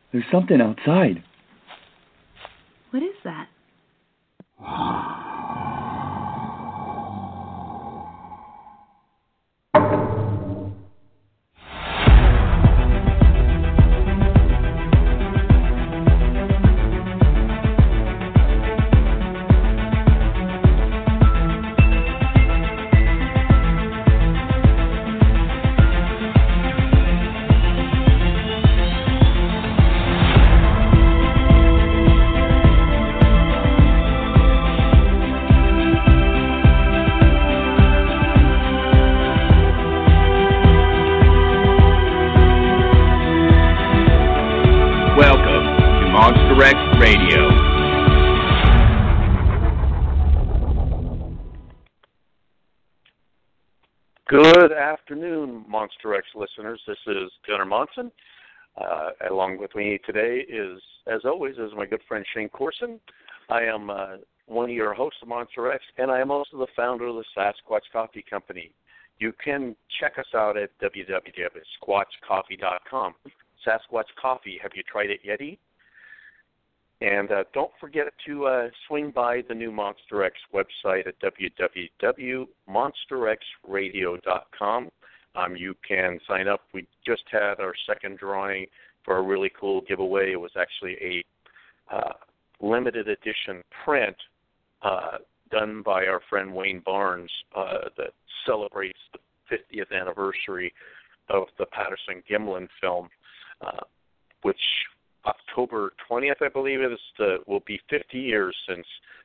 There's something outside. What is that? Monster X Radio. Good afternoon, Monster X listeners. This is Gunnar Monson. Along with me today is, as always, is my good friend Shane Corson. I am one of your hosts of Monster X, and I am also the founder of the Sasquatch Coffee Company. You can check us out at www.squatchcoffee.com. Sasquatch Coffee, have you tried it yet? And don't forget to swing by the new Monster X website at www.monsterxradio.com. You can sign up. We just had our second drawing for a really cool giveaway. It was actually a limited edition print done by our friend Wayne Barnes that celebrates the 50th anniversary of the Patterson-Gimlin film, which October 20th, I believe it is, will be 50 years since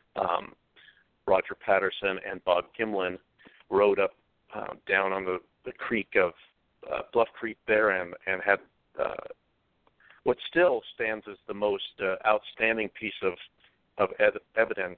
Roger Patterson and Bob Gimlin rode up down on the creek of Bluff Creek there and had what still stands as the most outstanding piece of evidence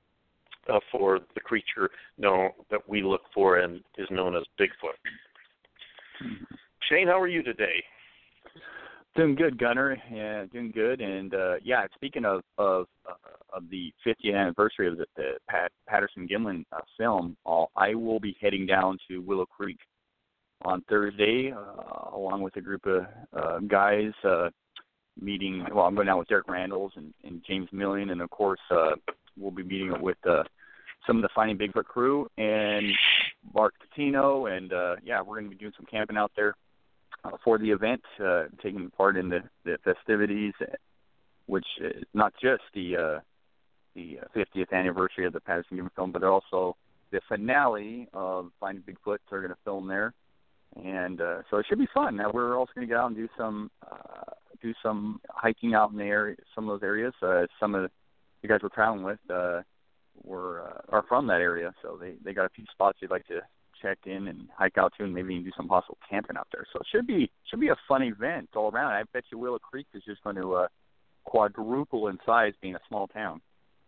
for the creature that we look for and is known as Bigfoot. Shane, how are you today? Doing good, Gunnar. Yeah, doing good. And speaking of the 50th anniversary of the Patterson-Gimlin film, I will be heading down to Willow Creek on Thursday, along with a group of guys. I'm going down with Derek Randalls and James Millian, and of course, we'll be meeting with some of the Finding Bigfoot crew and Mark Catino, and we're going to be doing some camping out there for the event, taking part in the festivities, which is not just the 50th anniversary of the Patterson-Gimlin film, but also the finale of Finding Bigfoot. They're going to film there, and so it should be fun. Now we're also going to get out and do some hiking out in the area, some of those areas. Some of the guys we're traveling with are from that area, so they got a few spots they'd like to check in and hike out to, and maybe even do some possible camping out there. So it should be a fun event all around. I bet you Willow Creek is just going to quadruple in size, being a small town.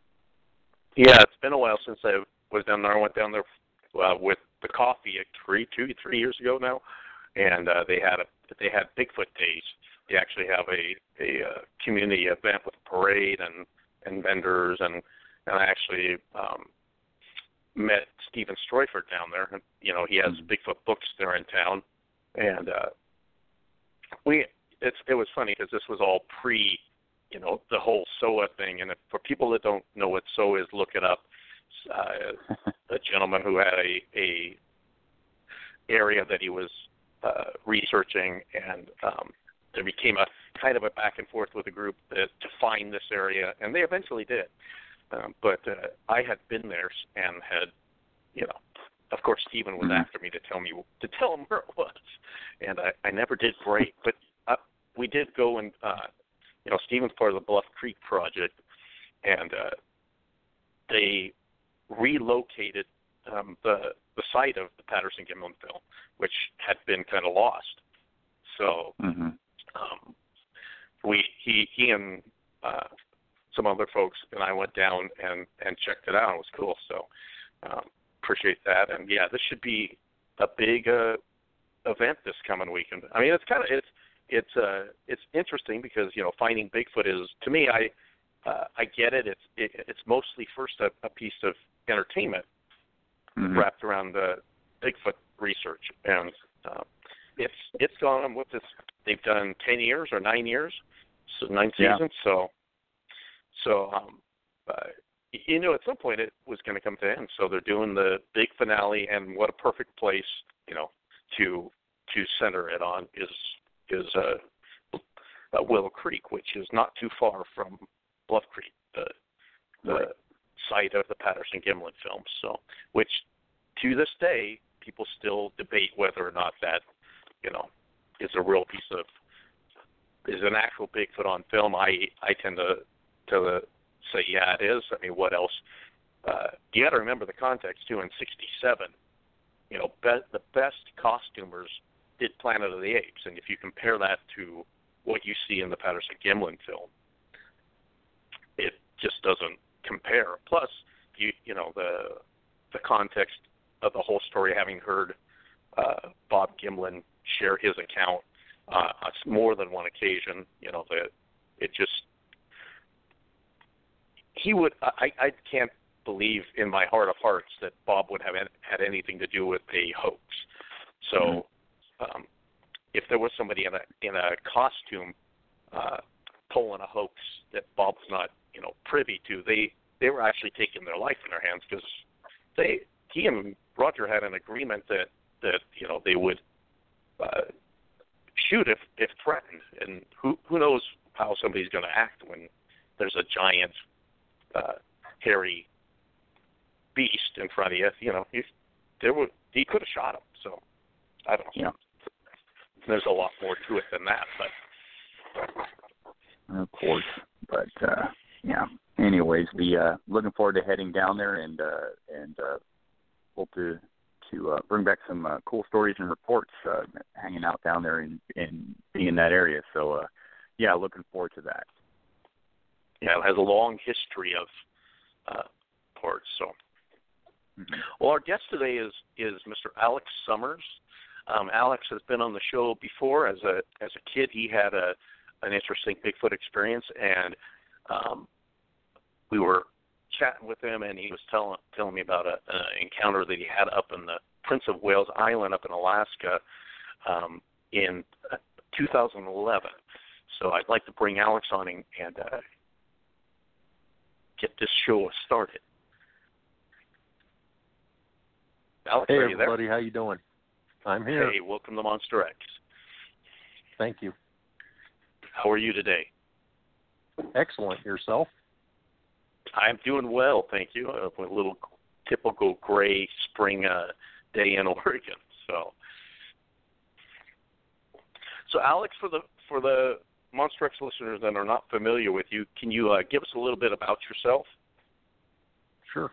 Yeah, it's been a while since I was down there. I went down there with the coffee 3 years ago now, and they had Bigfoot Days. They actually have a community event with a parade and vendors, and I actually met Stephen Stroyford down there. And, he has Bigfoot books there in town, and it was funny because this was all pre, the whole SOA thing. And for people that don't know what SOA is, look it up. A gentleman who had a area that he was researching, and there became a kind of a back and forth with a group to find this area, and they eventually did. But I had been there and had, of course, Stephen was after me to tell him where it was, and I never did break. But we did go and, Stephen's part of the Bluff Creek project, and they relocated the site of the Patterson-Gimlin film, which had been kind of lost. So he and some other folks and I went down and checked it out. It was cool. So appreciate that. And this should be a big event this coming weekend. I mean, it's interesting because finding Bigfoot is, to me, I get it. It's mostly first a piece of entertainment wrapped around the Bigfoot research, and it's gone on with this. They've done 10 years or 9 years, ninth season. So at some point it was going to come to an end. So they're doing the big finale, and what a perfect place, to center it on is Willow Creek, which is not too far from Bluff Creek, the site of the Patterson-Gimlin film. So, which to this day, people still debate whether or not that, is a real is an actual Bigfoot on film. I tend to say, yeah, it is. I mean, what else? You got to remember the context too. In '67, the best costumers did Planet of the Apes, and if you compare that to what you see in the Patterson-Gimlin film, it just doesn't compare. Plus, the context of the whole story, having heard Bob Gimlin share his account on more than one occasion, I can't believe in my heart of hearts that Bob would have had anything to do with a hoax. So, if there was somebody in a costume pulling a hoax that Bob was not, privy to, they were actually taking their life in their hands, because he and Roger had an agreement that they would shoot if threatened, and who knows how somebody's going to act when there's a giant hairy beast in front of you. He could have shot him. So I don't know. Yeah. There's a lot more to it than that, but of course. But yeah. Anyways, looking forward to heading down there and hope to bring back some cool stories and reports hanging out down there and being in that area. So yeah, looking forward to that. Yeah, it has a long history of ports. So, well, our guest today is Mr. Alex Summers. Alex has been on the show before. As a kid, he had an interesting Bigfoot experience, and we were chatting with him, and he was telling me about an encounter that he had up in the Prince of Wales Island up in Alaska in 2011. So I'd like to bring Alex on and get this show started. Alex, hey, are you there? everybody, how you doing? I'm here. Hey, welcome to Monster X. Thank you. How are you today? Excellent. Yourself? I'm doing well, thank you. A little typical gray spring day in Oregon. So Alex, for the Monster X listeners that are not familiar with you, can you give us a little bit about yourself? Sure.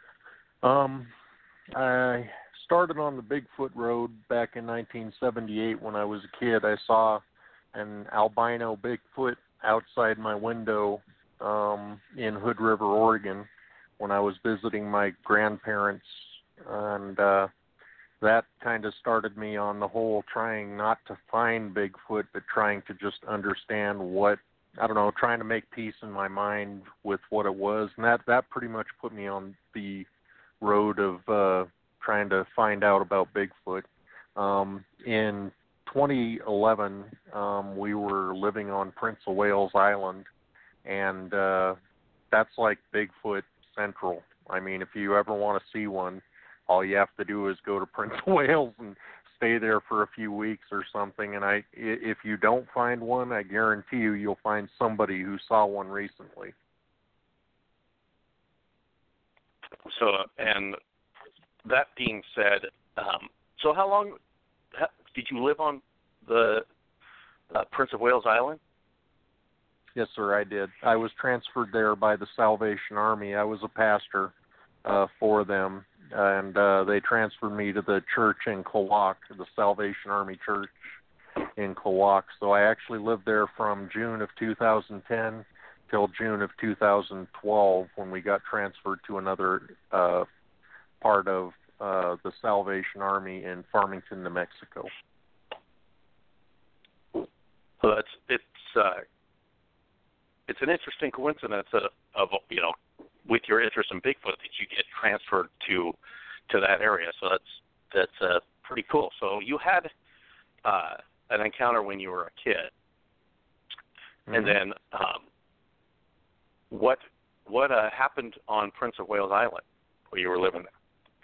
I started on the Bigfoot Road back in 1978 when I was a kid. I saw an albino Bigfoot outside my window in Hood River, Oregon, when I was visiting my grandparents, and that kind of started me on the whole trying not to find Bigfoot, but trying to just understand trying to make peace in my mind with what it was. And that pretty much put me on the road of trying to find out about Bigfoot. In 2011, we were living on Prince of Wales Island, and that's like Bigfoot Central. I mean, if you ever want to see one, all you have to do is go to Prince of Wales and stay there for a few weeks or something. And if you don't find one, I guarantee you'll find somebody who saw one recently. So, and that being said, so how long did you live on the Prince of Wales Island? Yes, sir, I did. I was transferred there by the Salvation Army. I was a pastor for them, and they transferred me to the church in Klawock, the Salvation Army Church in Klawock. So I actually lived there from June of 2010 till June of 2012 when we got transferred to another part of the Salvation Army in Farmington, New Mexico. So it's an interesting coincidence of with your interest in Bigfoot that you get transferred to that area. So that's pretty cool. So you had an encounter when you were a kid. And then what happened on Prince of Wales Island where you were living there?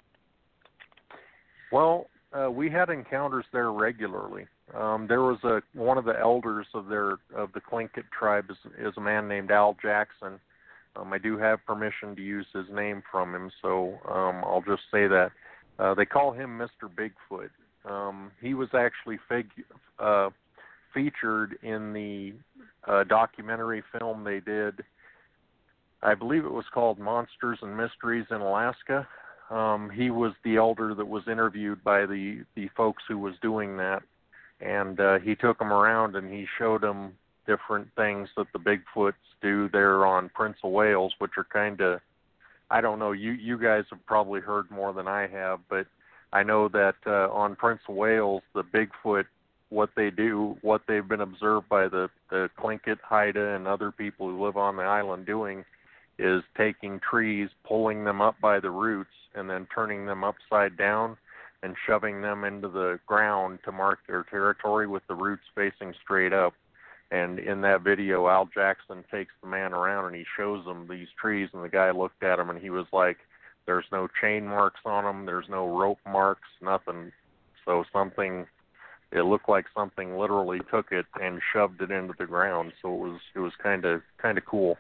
Well, we had encounters there regularly. There was one of the elders of the Tlingit tribe is a man named Al Jackson. I do have permission to use his name from him, so I'll just say that. They call him Mr. Bigfoot. He was actually featured in the documentary film they did. I believe it was called Monsters and Mysteries in Alaska. He was the elder that was interviewed by the folks who was doing that, and he took them around and he showed them different things that the Bigfoots do there on Prince of Wales, which are kind of, I don't know, you guys have probably heard more than I have, but I know that on Prince of Wales, the Bigfoot, what they do, what they've been observed by the Tlingit, Haida, and other people who live on the island doing is taking trees, pulling them up by the roots, and then turning them upside down and shoving them into the ground to mark their territory with the roots facing straight up. And in that video, Al Jackson takes the man around and he shows them these trees, and the guy looked at them and he was like, there's no chain marks on them, there's no rope marks, nothing. So it looked like something literally took it and shoved it into the ground. So it was kind of cool.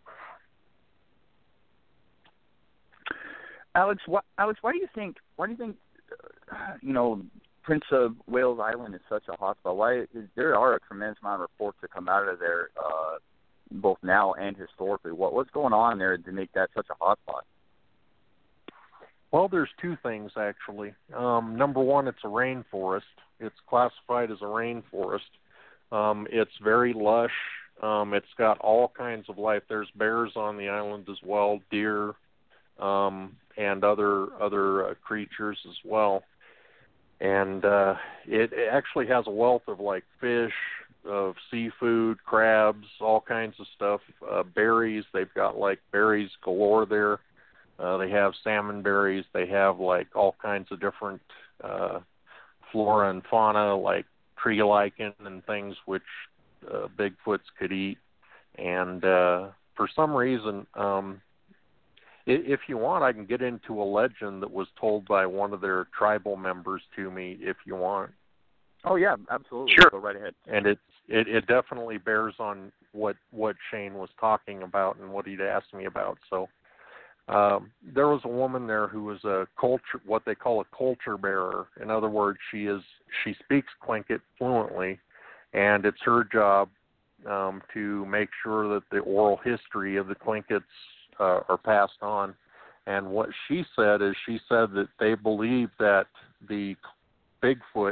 Alex, why do you think Prince of Wales Island is such a hotspot? There are a tremendous amount of reports that come out of there, both now and historically. What's going on there to make that such a hotspot? Well, there's two things actually. Number one, it's a rainforest. It's classified as a rainforest. It's very lush. It's got all kinds of life. There's bears on the island as well, deer, and other creatures as well. And it actually has a wealth of like fish, of seafood, crabs, all kinds of stuff. Berries, they've got like berries galore there. They have salmon berries. They have like all kinds of different flora and fauna, like tree lichen and things which Bigfoots could eat. And for some reason, if you want, I can get into a legend that was told by one of their tribal members to me, if you want. Oh yeah, absolutely. Sure. Go right ahead. And it definitely bears on what Shane was talking about and what he'd asked me about. So there was a woman there who was what they call a culture bearer. In other words, she speaks Tlingit fluently, and it's her job to make sure that the oral history of the Tlingits are passed on. And what she said that they believe that the Bigfoot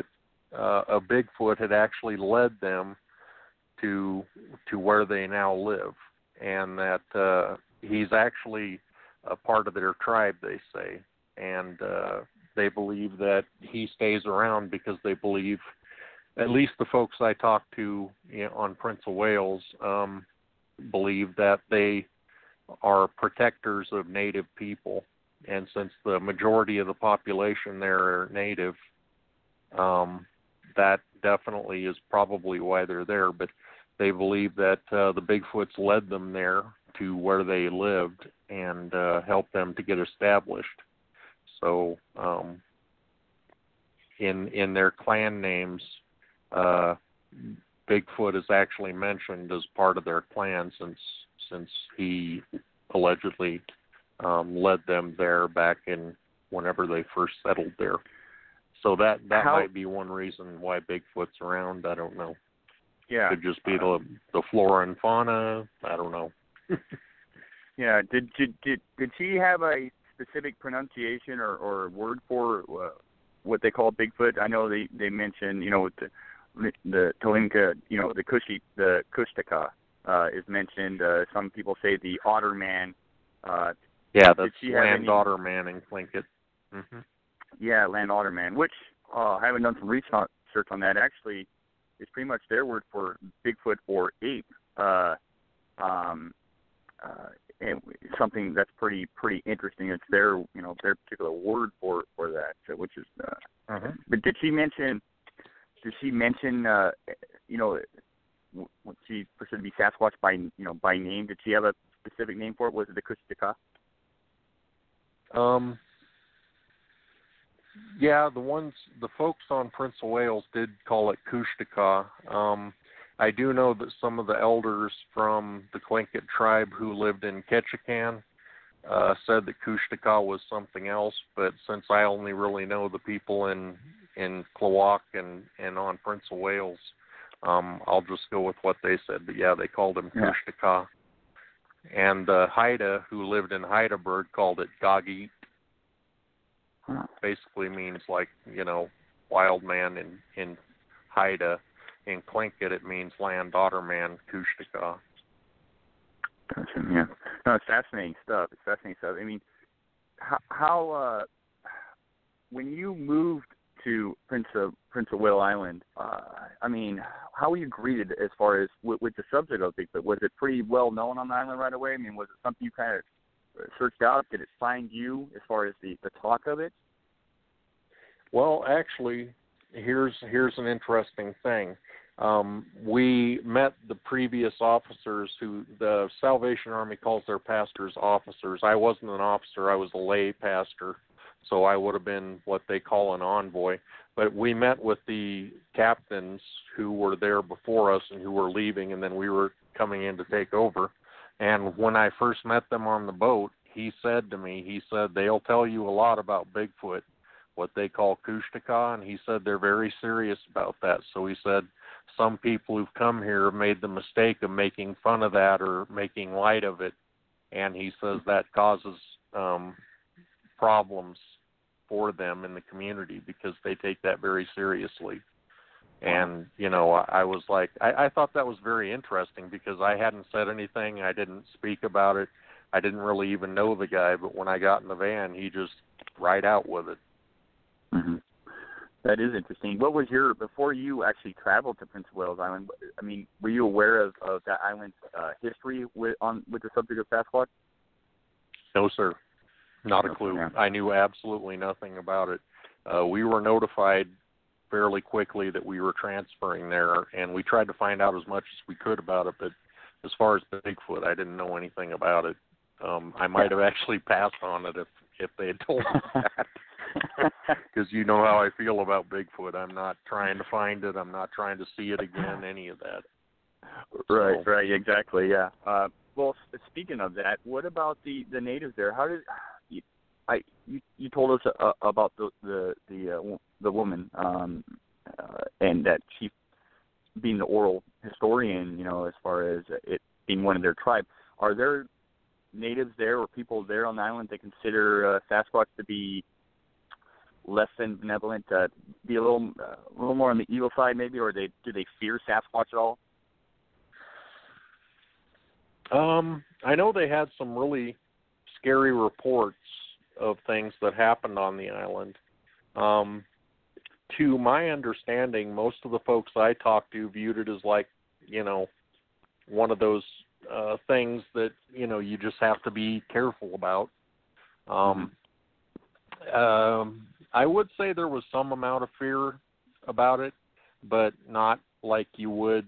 had actually led them to where they now live, and that he's actually a part of their tribe, they say, and they believe that he stays around because they believe, at least the folks I talked to on Prince of Wales, believe that they are protectors of native people. And since the majority of the population there are native, that definitely is probably why they're there. But they believe that the Bigfoots led them there to where they lived and helped them to get established. So in their clan names, Bigfoot is actually mentioned as part of their clan since he allegedly led them there back in whenever they first settled there. So that might be one reason why Bigfoot's around. I don't know. Yeah. Could just be the flora and fauna. I don't know. Yeah. Did she have a specific pronunciation or word for what they call Bigfoot? I know they mentioned, with the Talinka, the Kushtaka is mentioned. Some people say the otter man. Yeah, that's land otter man in Tlingit. Mm-hmm. Yeah, land otter man, which I haven't done some research on that. Actually, it's pretty much their word for Bigfoot or ape. And something that's pretty interesting. It's their particular word for that, which is. But did she mention she pursued to be Sasquatch by name? Did she have a specific name for it? Was it the Kushtaka? Yeah, the folks on Prince of Wales did call it Kushtaka. I do know that some of the elders from the Tlingit tribe who lived in Ketchikan said that Kushtaka was something else, but since I only really know the people in Klawock and on Prince of Wales, I'll just go with what they said. But yeah, they called him Kushtaka. And the Haida who lived in Heidelberg called it Gagit. Basically means like, wild man in Haida. In Tlingit it means land otter man, Kushtaka. Gotcha, yeah. No, it's fascinating stuff. I mean, how when you moved to Prince of Wales Island, I mean, how were you greeted as far as with the subject of Bigfoot? Was it pretty well known on the island right away? I mean, was it something you kind of searched out? Did it find you as far as the talk of it? Well, actually, here's an interesting thing. We met the previous officers who the Salvation Army calls their pastors officers. I wasn't an officer, I was a lay pastor, so I would have been what they call an envoy. But we met with the captains who were there before us and who were leaving, and then we were coming in to take over. And when I first met them on the boat, he said to me, they'll tell you a lot about Bigfoot, what they call Kushtaka, and he said they're very serious about that. So he said some people who've come here have made the mistake of making fun of that or making light of it, and he says that causes problems for them in the community because they take that very seriously. And, I was like, I thought that was very interesting because I hadn't said anything. I didn't speak about it. I didn't really even know the guy, but when I got in the van, he just right out with it. Mm-hmm. That is interesting. What was before you actually traveled to Prince of Wales Island, I mean, were you aware of that island's history with the subject of Sasquatch? No, sir. Not a clue. Yeah. I knew absolutely nothing about it. We were notified fairly quickly that we were transferring there, and we tried to find out as much as we could about it, but as far as Bigfoot, I didn't know anything about it. I might have actually passed on it if they had told me that. Because you know how I feel about Bigfoot. I'm not trying to find it. I'm not trying to see it again, any of that. Right, exactly, yeah. Well, speaking of that, what about the natives there? How did you told us about the woman and that she being the oral historian, as far as it being one of their tribe. Are there natives there or people there on the island that consider Sasquatch to be less than benevolent, be a little more on the evil side maybe, or do they fear Sasquatch at all? I know they had some really scary reports of things that happened on the island. To my understanding, most of the folks I talked to viewed it as like, one of those things that, you just have to be careful about. I would say there was some amount of fear about it, but not like you would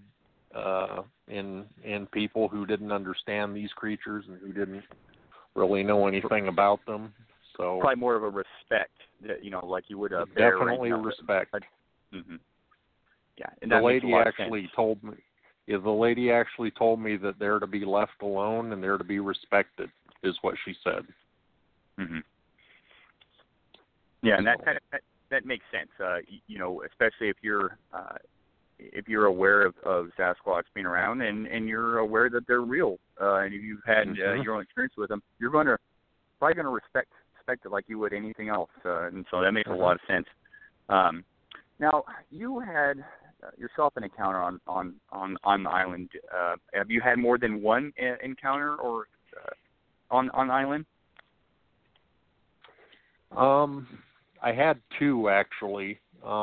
in people who didn't understand these creatures and who didn't really know anything about them. So probably more of a respect, that, like you would a bear. Definitely respect. Mm-hmm. Yeah, and the lady actually told me. Yeah, the lady actually told me that they're to be left alone and they're to be respected, is what she said. Mm-hmm. Yeah, and that makes sense. Especially if you're aware of Sasquatch being around and you're aware that they're real, and if you've had your own experience with them, you're probably going to respect it like you would anything else, and so that makes a lot of sense. Now, you had yourself an encounter on the island. Have you had more than one encounter or on the island? I had two, actually.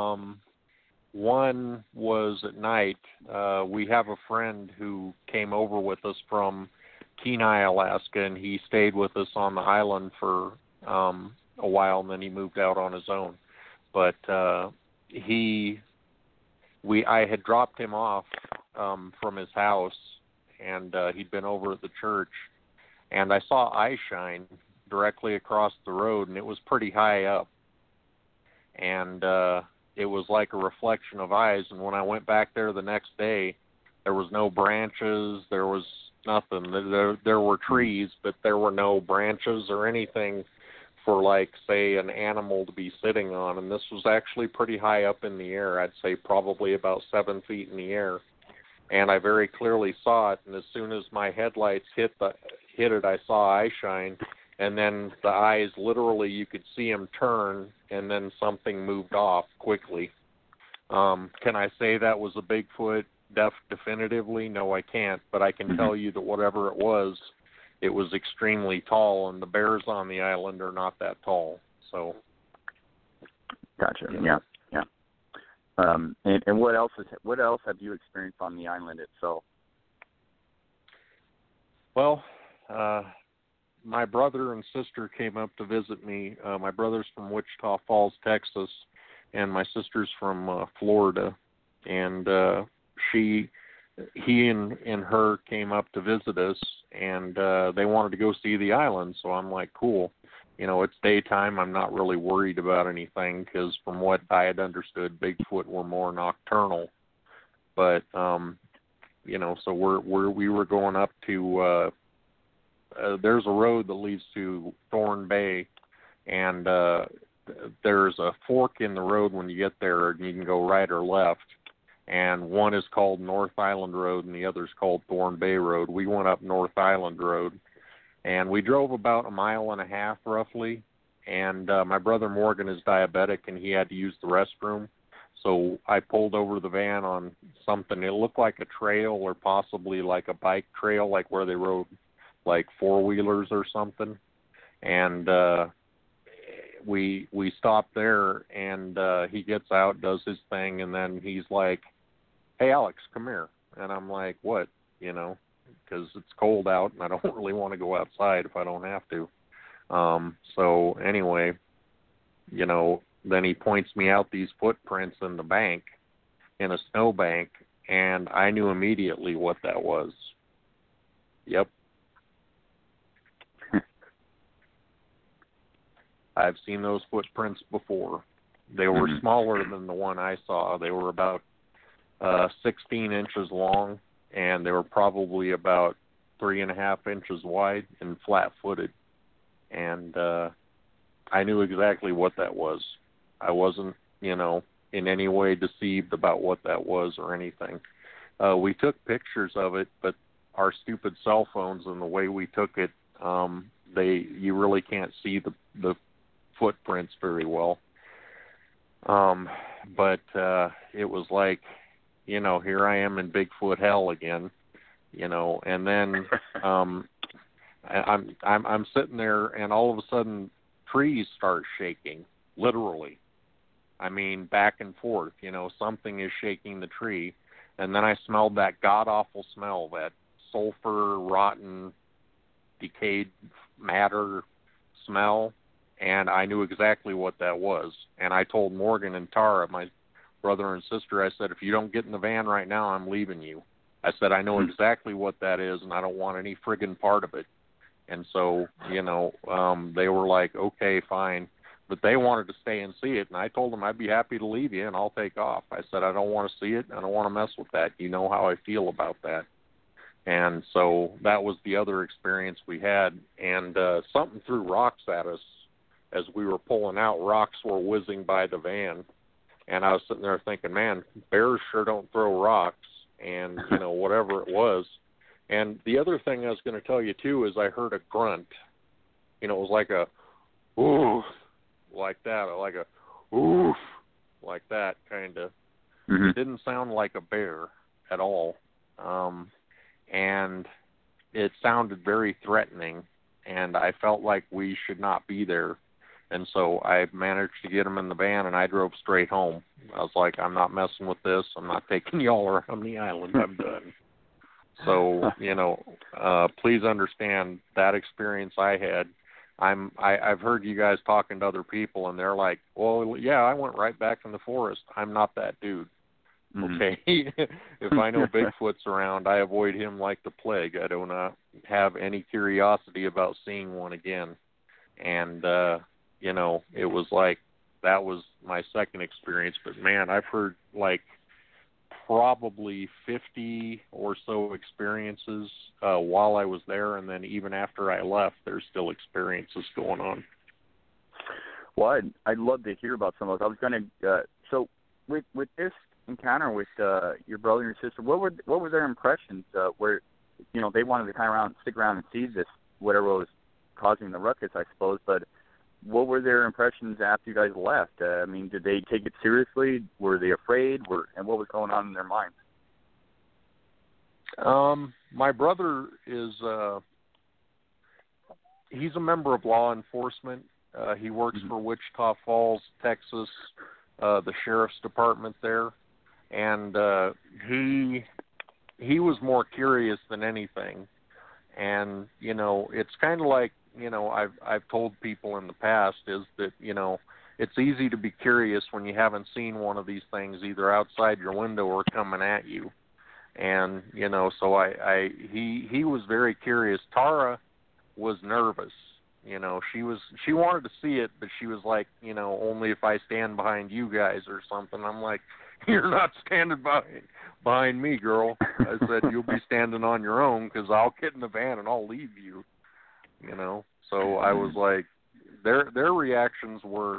One was at night. We have a friend who came over with us from Kenai, Alaska, and he stayed with us on the island for a while, and then he moved out on his own. But I had dropped him off from his house, and he'd been over at the church, and I saw eye shine directly across the road, and it was pretty high up, and it was like a reflection of eyes. And when I went back there the next day, there was no branches, there was nothing. There were trees, but there were no branches or anything for, like, say, an animal to be sitting on. And this was actually pretty high up in the air. I'd say probably about 7 feet in the air. And I very clearly saw it, and as soon as my headlights hit it, I saw eye shine, and then the eyes, literally, you could see them turn, and then something moved off quickly. Can I say that was a Bigfoot definitively? No, I can't, but I can tell you that whatever it was extremely tall, and the bears on the island are not that tall. So, gotcha. Yeah. And what else have you experienced on the island itself? Well, my brother and sister came up to visit me. My brother's from Wichita Falls, Texas, and my sister's from Florida. And he and her came up to visit us, and they wanted to go see the island. So I'm like, cool. You know, it's daytime. I'm not really worried about anything because from what I had understood, Bigfoot were more nocturnal. But, you know, so we were going up to there's a road that leads to Thorn Bay, and there's a fork in the road when you get there, and you can go right or left. And one is called North Island Road, and the other is called Thorn Bay Road. We went up North Island Road, and we drove about 1.5 miles roughly. And my brother Morgan is diabetic, and he had to use the restroom. So I pulled over the van on something. It looked like a trail or possibly like a bike trail, like where they rode like four-wheelers or something. And we stopped there, and he gets out, does his thing, and then he's like, "Hey, Alex, come here." And I'm like, "What?" You know, because it's cold out, and I don't really want to go outside if I don't have to. So anyway, you know, then he points me out these footprints in the bank, in a snowbank, and I knew immediately what that was. Yep. I've seen those footprints before. They were smaller than the one I saw. They were about 16 inches long, and they were probably about 3.5 inches wide and flat-footed. And I knew exactly what that was. I wasn't, you know, in any way deceived about what that was or anything. We took pictures of it, but our stupid cell phones and the way we took it, you really can't see the footprints very well. But it was like, you know, here I am in Bigfoot hell again, you know, and then I'm sitting there, and all of a sudden trees start shaking, literally. I mean, back and forth, you know, something is shaking the tree. And then I smelled that god-awful smell, that sulfur, rotten, decayed matter smell, and I knew exactly what that was. And I told Morgan and Tara, my brother and sister, I said, if you don't get in the van right now, I'm leaving you. I said, I know exactly what that is, and I don't want any friggin' part of it. And so, you know, they were like, okay, fine. But they wanted to stay and see it, and I told them I'd be happy to leave you, and I'll take off. I said, I don't want to see it. I don't want to mess with that. You know how I feel about that. And so that was the other experience we had. And something threw rocks at us as we were pulling out. Rocks were whizzing by the van. And I was sitting there thinking, man, bears sure don't throw rocks, and, you know, whatever it was. And the other thing I was going to tell you, too, is I heard a grunt. You know, it was like a, ooh, like that, or like a, oof, like that, kind of. Mm-hmm. It didn't sound like a bear at all. And it sounded very threatening, and I felt like we should not be there. And so I managed to get him in the van, and I drove straight home. I was like, I'm not messing with this. I'm not taking y'all around the island. I'm done. So, you know, please understand that experience I had. I've heard you guys talking to other people, and they're like, well, yeah, I went right back in the forest. I'm not that dude. Okay, if I know Bigfoot's around, I avoid him like the plague. I do not have any curiosity about seeing one again. And it was like that was my second experience. But man, I've heard like probably 50 or so experiences while I was there, and then even after I left, there's still experiences going on. Well, I'd love to hear about some of those. I was going to so with this encounter with your brother and your sister, what were their impressions? Where they wanted to stick around and see this, whatever was causing the ruckus, I suppose. But what were their impressions after you guys left? Did they take it seriously? Were they afraid? And what was going on in their minds? My brother is he's a member of law enforcement. He works for Wichita Falls, Texas, the sheriff's department there, and he was more curious than anything. And it's kind of like I've told people in the past is that it's easy to be curious when you haven't seen one of these things either outside your window or coming at you. And so he was very curious. Tara was nervous. She wanted to see it, but she was like, only if I stand behind you guys or something. I'm like, you're not standing behind me, girl. I said, you'll be standing on your own because I'll get in the van and I'll leave you. So I was like, their reactions were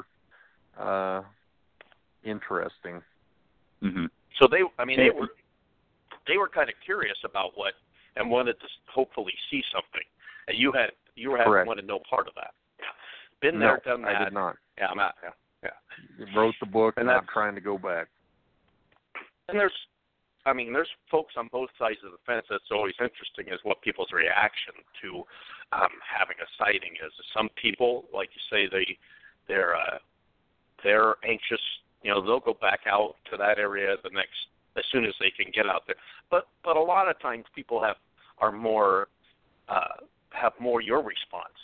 interesting. Mm-hmm. So they were kind of curious about what and wanted to hopefully see something. And you wanted no part of that. Yeah. Been there, done that. I did not. Yeah, I'm out. Yeah. Wrote the book, and I'm trying to go back. And there's folks on both sides of the fence. That's always interesting is what people's reaction to having a sighting is. Some people, like you say, they're anxious. They'll go back out to that area as soon as they can get out there. But a lot of times people have more your response.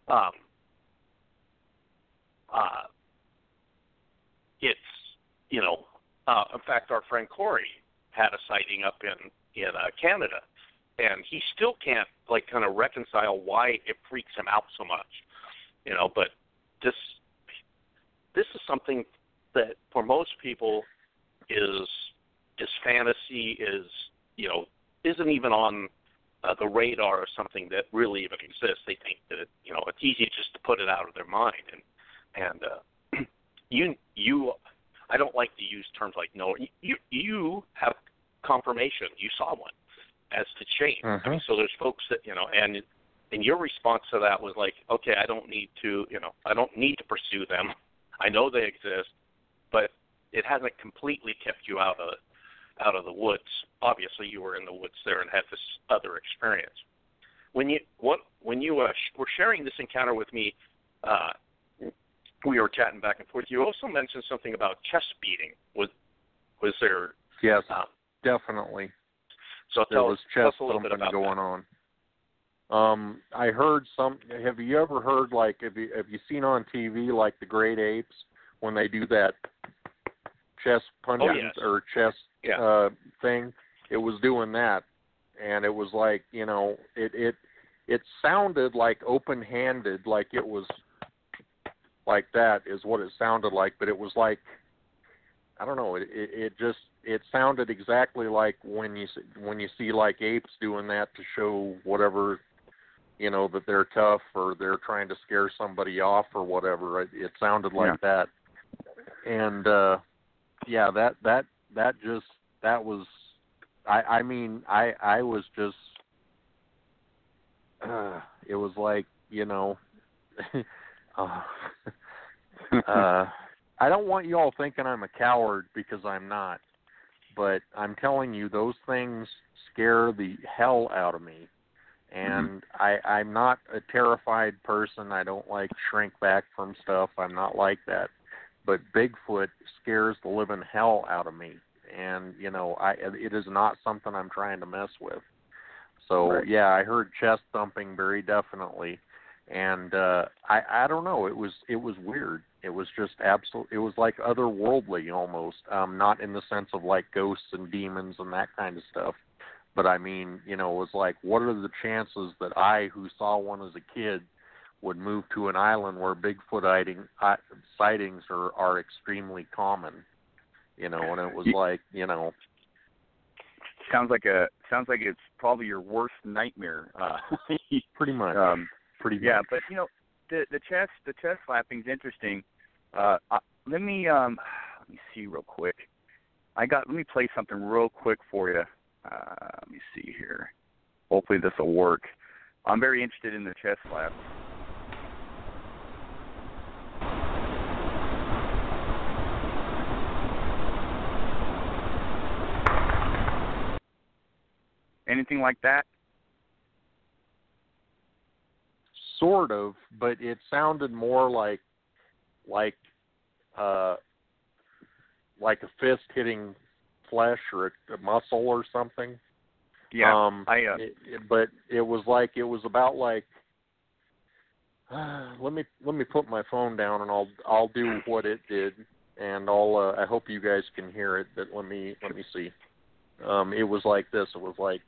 In fact, our friend Corey had a sighting up in Canada, and he still can't kind of reconcile why it freaks him out so much. But this is something that for most people is fantasy, isn't even on the radar of something that really even exists. They think that it's easy just to put it out of their mind, and I don't like to use terms like no. You have confirmation. You saw one as to change. Mm-hmm. So there's folks that and your response to that was like, okay, I don't need to pursue them. I know they exist, but it hasn't completely kept you out of the woods. Obviously, you were in the woods there and had this other experience. When you were sharing this encounter with me, we were chatting back and forth. You also mentioned something about chest beating. Was there? Yes, definitely. So there was chest a little bit about going that. on. I heard some. Have you ever heard have you seen on TV like the great apes when they do that chest punching or chest thing? It was doing that, and it was like it sounded like open-handed, like it was like that is what it sounded like, but it was like I don't know. It sounded exactly like when you see like apes doing that to show whatever that they're tough or they're trying to scare somebody off or whatever. It sounded like that, and that was. I was just. It was like I don't want you all thinking I'm a coward because I'm not, but I'm telling you those things scare the hell out of me, and I'm not a terrified person. I don't shrink back from stuff. I'm not like that, but Bigfoot scares the living hell out of me, and it is not something I'm trying to mess with. So I heard chest thumping very definitely, and I don't know. It was weird. It was just absolute. It was like otherworldly almost. Not in the sense of like ghosts and demons and that kind of stuff, but I mean, it was like, what are the chances that I, who saw one as a kid, would move to an island where Bigfoot sightings are extremely common? And it was like, Sounds like it's probably your worst nightmare. Pretty much. Pretty much. Yeah, but the chest slapping's interesting. Let me see real quick. Let me play something real quick for you. Let me see here. Hopefully this will work. I'm very interested in the chest slap. Anything like that? Sort of, but it sounded more like a fist hitting flesh or a muscle or something. Yeah, but it was about like. Let me put my phone down and I'll do what it did, and I hope you guys can hear it. But let me see. It was like this. It was like.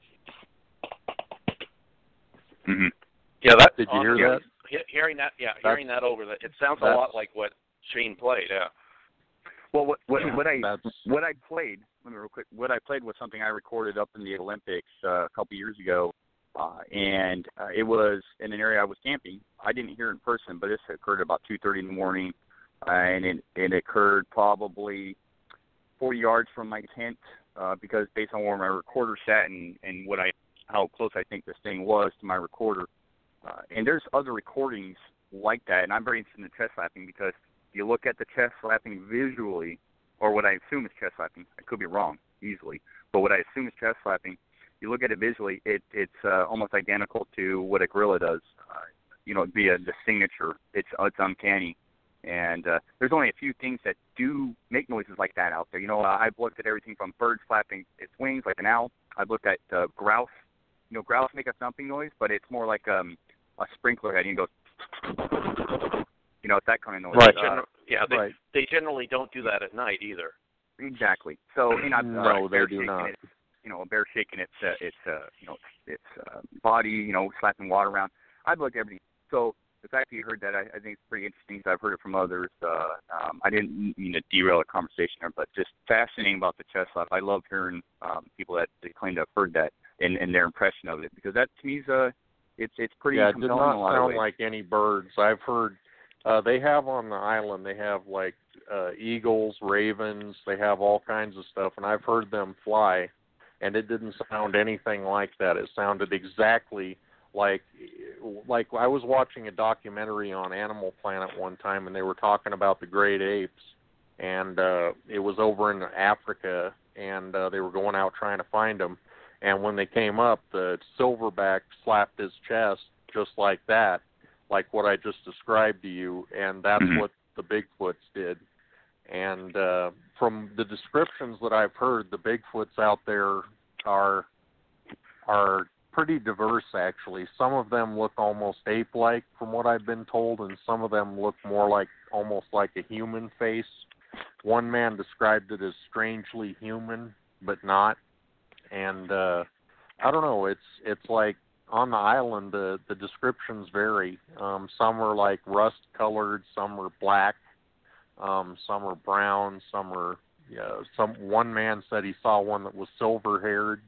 Mm-hmm. Yeah, that. Did you hear that? Hearing that over that, it sounds a lot like what Shane played. Yeah. Well, what I played. Let me real quick. What I played was something I recorded up in the Olympics a couple years ago, and it was in an area I was camping. I didn't hear it in person, but this occurred about 2:30 in the morning, and it occurred probably 40 yards from my tent, because based on where my recorder sat and how close I think this thing was to my recorder. And there's other recordings like that, and I'm very interested in the chest slapping because if you look at the chest slapping visually, or what I assume is chest slapping, I could be wrong easily, but what I assume is chest slapping, you look at it visually, it's almost identical to what a gorilla does, via the signature. It's uncanny. And there's only a few things that do make noises like that out there. I've looked at everything from birds flapping its wings like an owl. I've looked at grouse. Grouse make a thumping noise, but it's more like a sprinkler head. It goes, it's that kind of noise. Right. They generally don't do that at night either. Exactly. So, no, they do not. A bear shaking its body, slapping water around. I've looked at everything. So the fact that you heard that, I think it's pretty interesting. I've heard it from others. I didn't mean to derail the conversation there, but just fascinating about the chest slap. I love hearing people that they claim to have heard that and their impression of it, because that to me is it's pretty. Yeah, it compelling did not in a lot of sound ways. like any birds. I've heard they have on the island. They have like eagles, ravens. They have all kinds of stuff, and I've heard them fly, and it didn't sound anything like that. It sounded exactly like I was watching a documentary on Animal Planet one time, and they were talking about the great apes, and it was over in Africa, and they were going out trying to find them. And when they came up, the silverback slapped his chest just like that, like what I just described to you, and that's what the Bigfoots did. And from the descriptions that I've heard, the Bigfoots out there are pretty diverse, actually. Some of them look almost ape-like, from what I've been told, and some of them look more like almost like a human face. One man described it as strangely human, but not. And I don't know. It's like on the island, the descriptions vary. Some are like rust-colored, some are black, some are brown, some are. One man said he saw one that was silver-haired.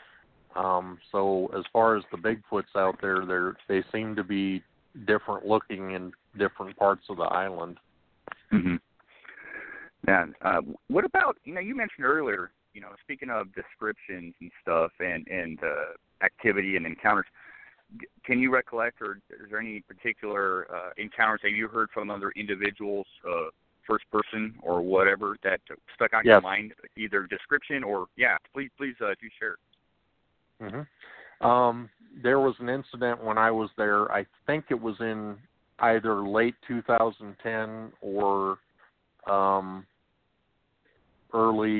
So as far as the Bigfoots out there, they seem to be different looking in different parts of the island. Mm-hmm. And what about you mentioned earlier. Speaking of descriptions and stuff and activity and encounters, can you recollect, or is there any particular encounters that you heard from other individuals, first person or whatever, that stuck out in your mind, either description or, please do share. Mm-hmm. There was an incident when I was there. I think it was in either late 2010 or early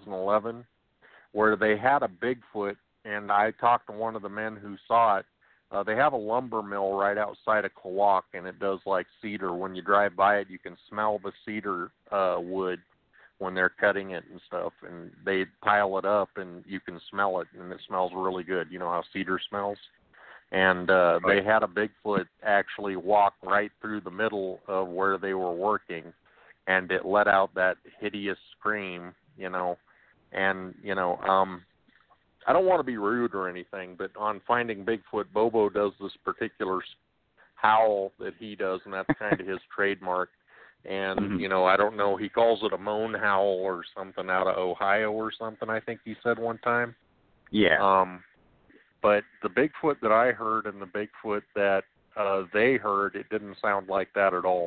2011, where they had a Bigfoot, and I talked to one of the men who saw it. they have a lumber mill right outside of Klawock, and it does like cedar. When you drive by it, you can smell the cedar wood when they're cutting it and stuff, and they pile it up, and you can smell it, and it smells really good. You know how cedar smells? And they had a Bigfoot actually walk right through the middle of where they were working, and it let out that hideous scream, you know. And, you know, I don't want to be rude or anything, but on Finding Bigfoot, Bobo does this particular howl that he does, and that's kind of his trademark. And, you know, I don't know, he calls it a moan howl or something out of Ohio or something, I think he said one time. Yeah. But the Bigfoot that I heard and the Bigfoot that they heard, it didn't sound like that at all.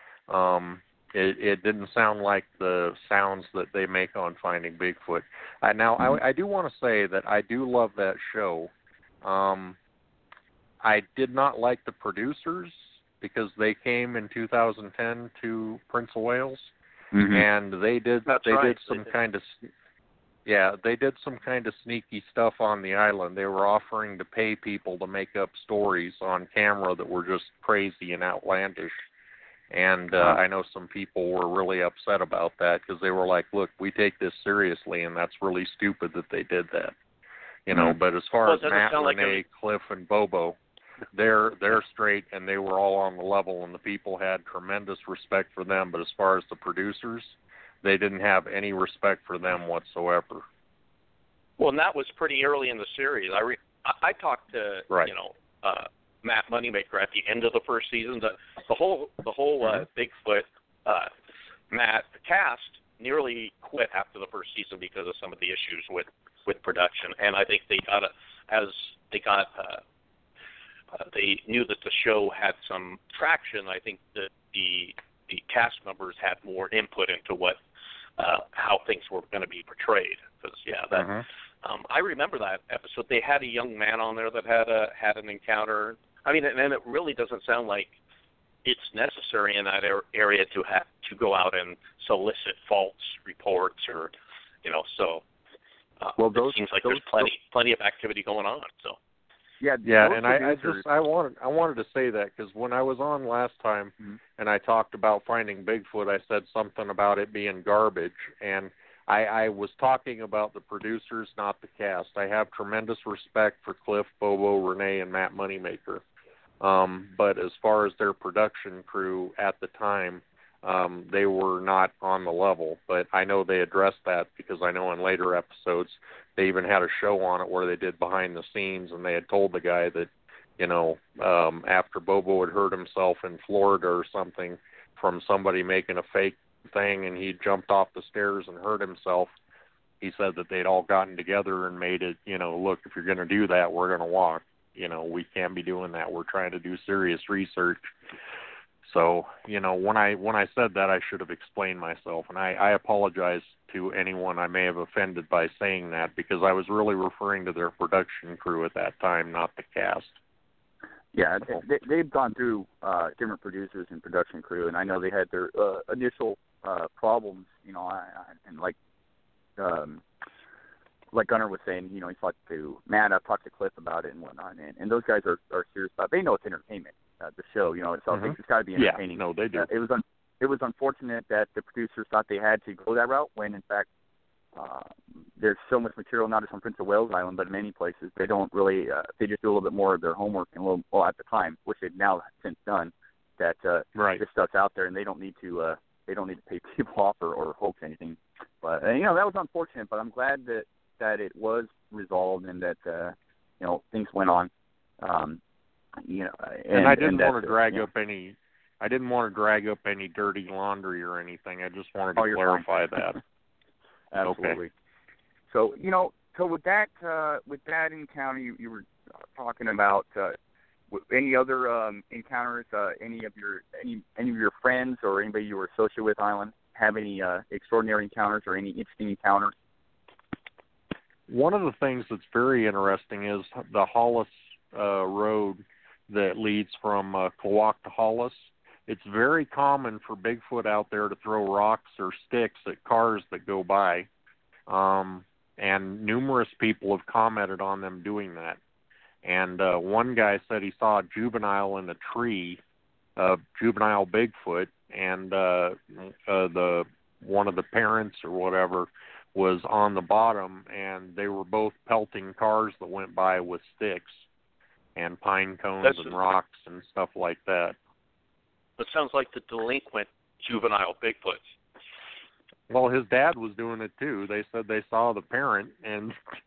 It didn't sound like the sounds that they make on Finding Bigfoot. I do want to say that I do love that show. I did not like the producers because they came in 2010 to Prince of Wales, and they did some kind of sneaky stuff on the island. They were offering to pay people to make up stories on camera that were just crazy and outlandish. And I know some people were really upset about that because they were like, look, we take this seriously, and that's really stupid that they did that. You know, but as far as Matt, Renee, Cliff, and Bobo, they're straight, and they were all on the level, and the people had tremendous respect for them. But as far as the producers, they didn't have any respect for them whatsoever. Well, and that was pretty early in the series. I talked to Matt Moneymaker at the end of the first season. The whole Bigfoot Matt cast nearly quit after the first season because of some of the issues with production, and I think they knew that the show had some traction. I think that the cast members had more input into what how things were going to be portrayed. Because I remember that episode. They had a young man on there that had an encounter. I mean, and it really doesn't sound like it's necessary in that area to go out and solicit false reports or, you know. So it seems like there's plenty of activity going on. So. Yeah, and I wanted to say that because when I was on last time and I talked about Finding Bigfoot, I said something about it being garbage, and I was talking about the producers, not the cast. I have tremendous respect for Cliff, Bobo, Renee, and Matt Moneymaker, but as far as their production crew at the time, they were not on the level. But I know they addressed that because I know in later episodes they even had a show on it where they did behind the scenes, and they had told the guy that, you know, after Bobo had hurt himself in Florida or something from somebody making a fake thing and he jumped off the stairs and hurt himself, he said that they'd all gotten together and made it, you know, look, if you're going to do that, we're going to walk. You know, we can't be doing that. We're trying to do serious research. So, you know, when I said that, I should have explained myself, and I apologize to anyone I may have offended by saying that because I was really referring to their production crew at that time, not the cast. Yeah, they've gone through different producers and production crew, and I know they had their initial problems, you know, and like Gunnar was saying, you know, he talked to Matt, I've talked to Cliff about it and whatnot, and those guys are serious about it. They know it's entertainment. The show, you know, so it's got to be entertaining. Yeah, no, they do. It was unfortunate that the producers thought they had to go that route when, in fact, there's so much material, not just on Prince of Wales Island, but in many places. They don't really, they just do a little bit more of their homework and at the time, which they've now since done, that this stuff's out there and they don't need to pay people off or hoax anything. But you know, that was unfortunate. But I'm glad that it was resolved and that you know, things went on. You know, and I didn't want to drag up any. I didn't want to drag up any dirty laundry or anything. I just wanted to clarify that. Absolutely. Okay. So you know, with that encounter you were talking about, any other encounters? Any of your friends or anybody you were associated with Island have any extraordinary encounters or any interesting encounters? One of the things that's very interesting is the Hollis Road that leads from Klawock to Hollis. It's very common for Bigfoot out there to throw rocks or sticks at cars that go by, and numerous people have commented on them doing that. And one guy said he saw a juvenile in a tree, a juvenile Bigfoot, and the one of the parents or whatever was on the bottom, and they were both pelting cars that went by with sticks and pine cones and rocks and stuff like that. It sounds like the delinquent juvenile Bigfoots. Well, his dad was doing it too. They said they saw the parent, and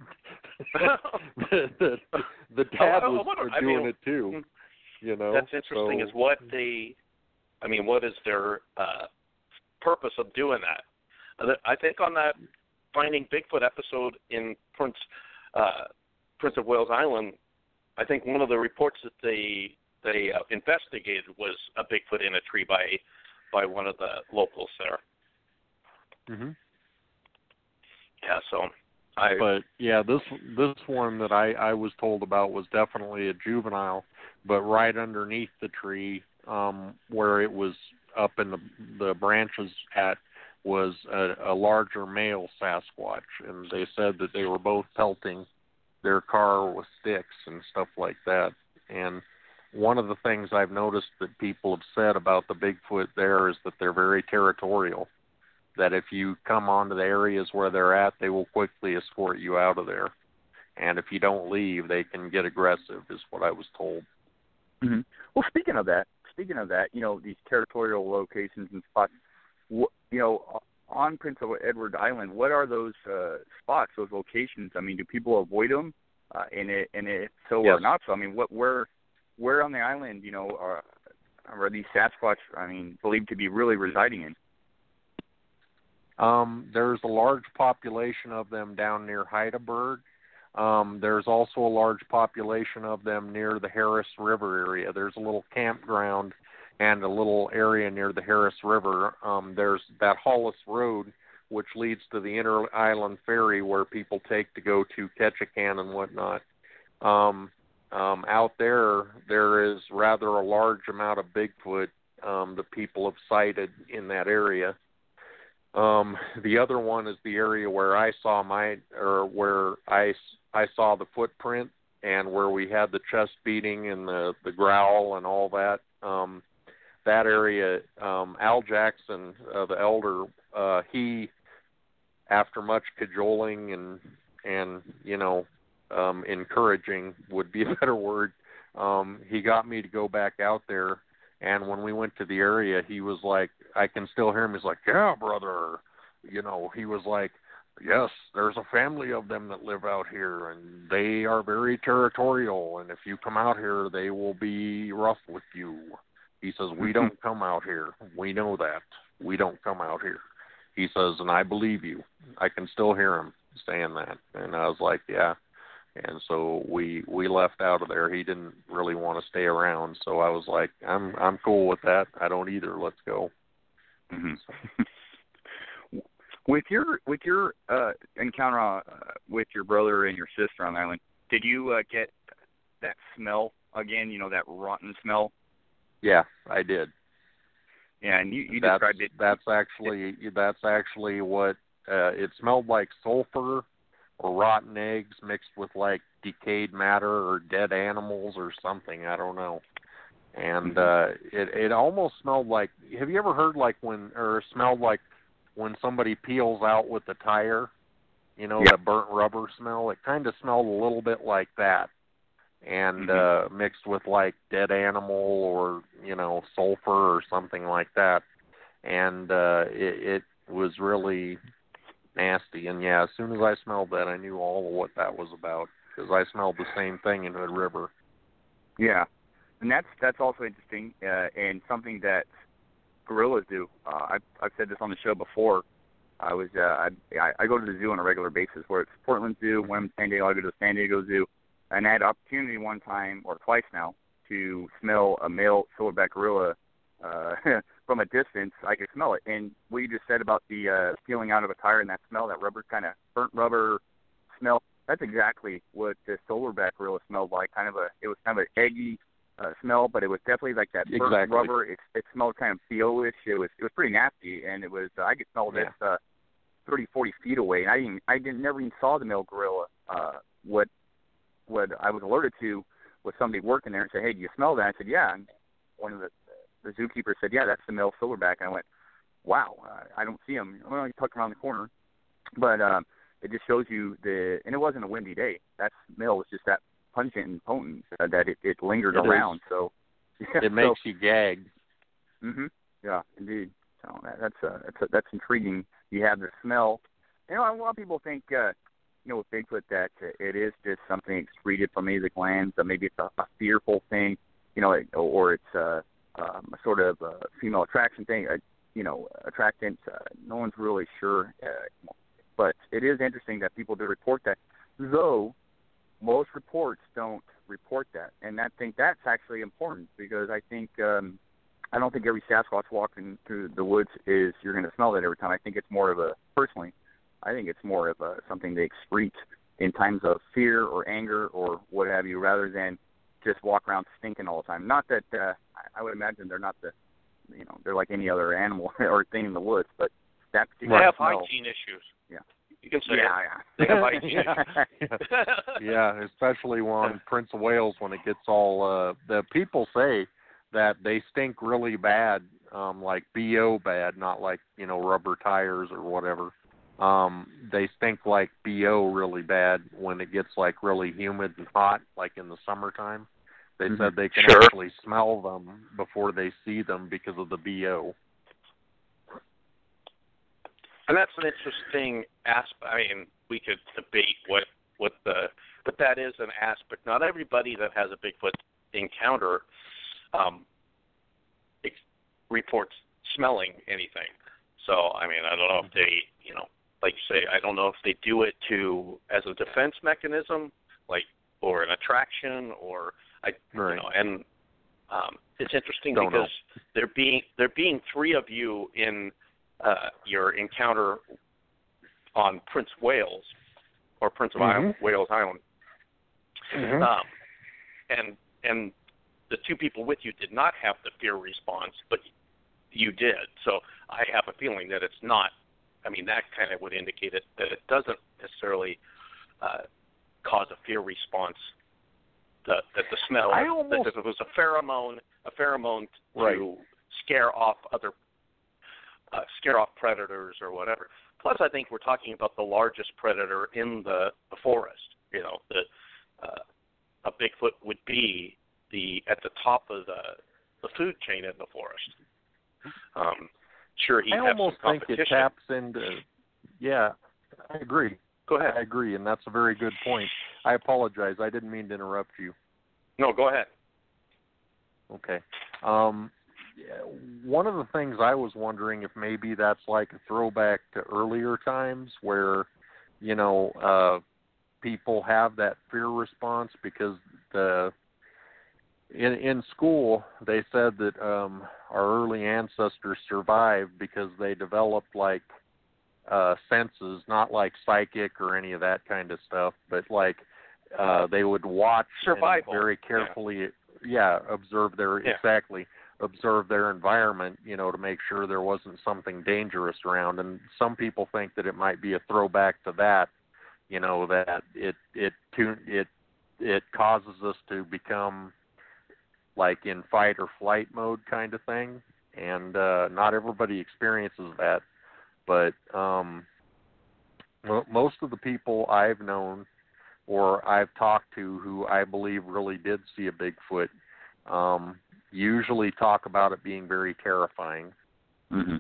the dad was doing it too. You know, that's interesting. Is what what is their purpose of doing that? I think on that Finding Bigfoot episode in Prince of Wales Island, I think one of the reports that they investigated was a Bigfoot in a tree by one of the locals there. Mm-hmm. Yeah, But yeah, this one that I was told about was definitely a juvenile, but right underneath the tree, where it was up in the branches was a larger male Sasquatch, and they said that they were both pelting their car with sticks and stuff like that. And one of the things I've noticed that people have said about the Bigfoot there is that they're very territorial, that if you come onto the areas where they're at, they will quickly escort you out of there. And if you don't leave, they can get aggressive, is what I was told. Mm-hmm. Well, speaking of that, these territorial locations and spots, on Prince Edward Island, what are those spots, those locations? I mean, do people avoid them? And if so yes. or not so? I mean, where on the island, are these Sasquatch, believed to be really residing in? There's a large population of them down near Heidelberg. There's also a large population of them near the Harris River area. There's a little campground and a little area near the Harris River. There's that Hollis Road, which leads to the inter-island ferry where people take to go to Ketchikan and whatnot. Out there is rather a large amount of Bigfoot that people have sighted in that area. The other one is the area where I saw where I saw the footprint and where we had the chest beating and the growl and all that. That area, Al Jackson, the elder, he, after much cajoling and encouraging would be a better word, he got me to go back out there. And when we went to the area, he was like, I can still hear him. He's like, yeah, brother. He was like, yes, there's a family of them that live out here, and they are very territorial. And if you come out here, they will be rough with you. He says, we don't come out here. We know that. We don't come out here. He says, and I believe you. I can still hear him saying that. And I was like, yeah. And so we left out of there. He didn't really want to stay around, so I was like, I'm cool with that. I don't either. Let's go. Mm-hmm. With your encounter with your brother and your sister on the island, did you get that smell again? That rotten smell. Yeah, I did. Yeah, and you described it. That's actually what it smelled like. Sulfur or rotten eggs mixed with like decayed matter or dead animals or something. I don't know. And it almost smelled like. Have you ever heard smelled like when somebody peels out with the tire? That burnt rubber smell. It kind of smelled a little bit like that, and mixed with like dead animal or sulfur or something like that. And it was really nasty. And yeah, as soon as I smelled that, I knew all of what that was about, because I smelled the same thing in Hood River. Yeah, and that's also interesting, and something that gorillas do. I've said this on the show before. I go to the zoo on a regular basis, where it's Portland Zoo, when I'm in San Diego, I go to the San Diego Zoo, and I had opportunity one time or twice now to smell a male silverback gorilla from a distance. I could smell it. And what you just said about the peeling out of a tire and that smell, that rubber kind of burnt rubber smell, that's exactly what the silverback gorilla smelled like. It was kind of an eggy smell, but it was definitely like that burnt rubber. It smelled kind of BO-ish. It was pretty nasty, and it was I could smell this 30, 40 feet away, and I never even saw the male gorilla. What what I was alerted to was somebody working there and said, "Hey, do you smell that?" I said, "Yeah." And one of the zookeepers said, "Yeah, that's the male silverback." And I went, "Wow, I don't see him." Well, he tucked around the corner, but it just shows you and it wasn't a windy day. That smell was just that pungent and potent that it lingered around. So yeah, it makes you gag. Mhm. Yeah, indeed. So that's intriguing. You have the smell. You know, a lot of people think, with Bigfoot that it is just something excreted from any of the glands. Maybe it's a fearful thing, or it's a sort of a female attraction thing, attractant. No one's really sure. But it is interesting that people do report that, though most reports don't report that. And I think that's actually important because I think I don't think every Sasquatch walking through the woods you're going to smell that every time. I think it's more of I think it's more of something they excrete in times of fear or anger or what have you, rather than just walk around stinking all the time. Not that I would imagine they're not they're like any other animal or thing in the woods, but that particular They have smell, hygiene issues. Yeah. You can say yeah. they have hygiene issues. Yeah, especially on Prince of Wales when it gets all the people say that they stink really bad, like BO bad, not like, rubber tires or whatever. They stink like BO really bad when it gets like really humid and hot, like in the summertime. They said they can actually smell them before they see them because of the BO. And that's an interesting aspect. I mean, we could debate but that is an aspect. Not everybody that has a Bigfoot encounter reports smelling anything. So, I mean, I don't know if they, like you say, I don't know if they do it as a defense mechanism, or an attraction, or and it's interesting because there being three of you in your encounter on Prince of Wales or Prince of Wales Island, and the two people with you did not have the fear response, but you did. So I have a feeling that it's not. I mean, that kind of would indicate that it doesn't necessarily cause a fear response. That the smell, that if it was a pheromone to scare off predators or whatever. Plus, I think we're talking about the largest predator in the forest. A Bigfoot would be at the top of the food chain in the forest. Sure, he has some competition. I almost think it taps into. Yeah, I agree. Go ahead. I agree, and that's a very good point. I apologize. I didn't mean to interrupt you. No, go ahead. Okay. One of the things I was wondering if maybe that's like a throwback to earlier times where, people have that fear response because in school they said that our early ancestors survived because they developed like senses, not like psychic or any of that kind of stuff, but like they would watch survival and very carefully observe their environment, to make sure there wasn't something dangerous around. And some people think that it might be a throwback to that, that it causes us to become like in fight or flight mode kind of thing. And not everybody experiences that, but most of the people I've known or I've talked to who I believe really did see a Bigfoot usually talk about it being very terrifying. Mm-hmm.